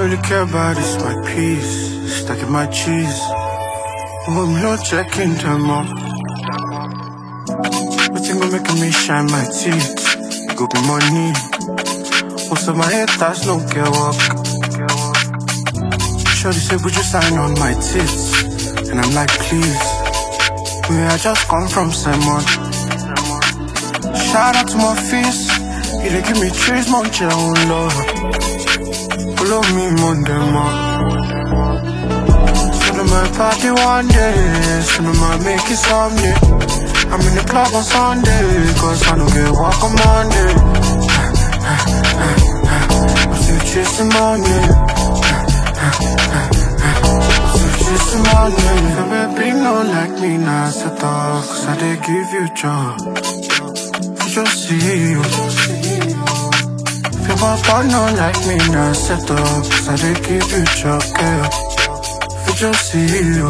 really care about is my peace, stacking my cheese. Oh, I'm not checking them up. Nothing gonna make me shine my teeth. It go be money. Most of my haters no care work. Shorty say, would you sign on my tits? And I'm like, please. I just come from Simon. Shout out to my face. He dey give me trees, munch your own love. Follow me, Monday, man. So to my party one day, so to my make it someday. I'm in the club on Sunday, cause I don't get walk on Monday. I'm still chasing money. Chasing money. If a baby no like me, now set off, cause I dey give you job. Just see you. If your papa no like me, now set up, cause I dey give you job, girl. If you just see you.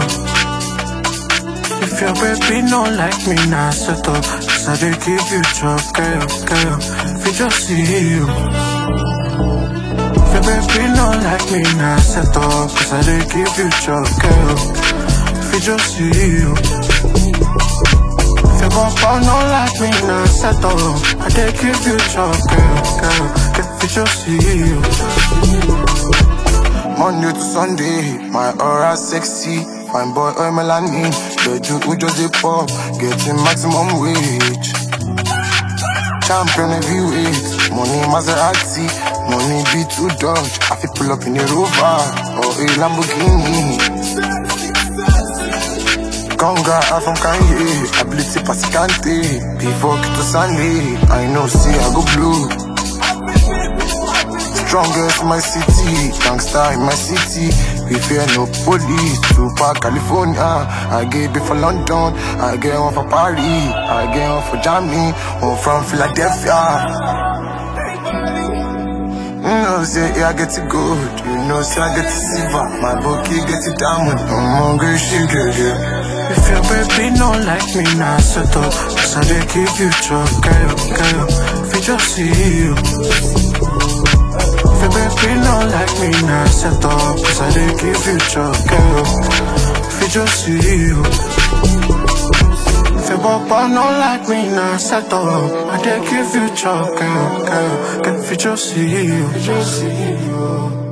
If your baby no like me, now set up, cause I dey give you job, girl. If you just see you. If your baby no like me, now set up, cause I dey give you job, girl. If you just see you. If your papa no like me, now set up, I dey give you job, girl. If you just see you. Monday to Sunday, my aura sexy. Fine boy, oil melanin. The juke we just dey pop, getting maximum wage. Champion heavyweight, money Maserati, money B2 Dodge. I fit pull up in a Rover or a Lamborghini. Conga, I'm from Kanye, ability Pasicante. Before Kito Sunday, I know see I go blue. Strongest in my city, gangsta in my city. We fear no police, Tupac, California. I get it for London, I get one for Paris, I get one for Germany, one from Philadelphia. You know, say, yeah, I get it good. You know, say, I get it silver. My bookie get it diamond. I'm hungry, she get it. If your baby no like me, now set up, cause I dey give you job, girl. If you just see you. If your baby no like me, now set up, cause I dey give you job, girl. If you just see you. If your papa no like me, now set up, I dey give you job, girl. If you just see you.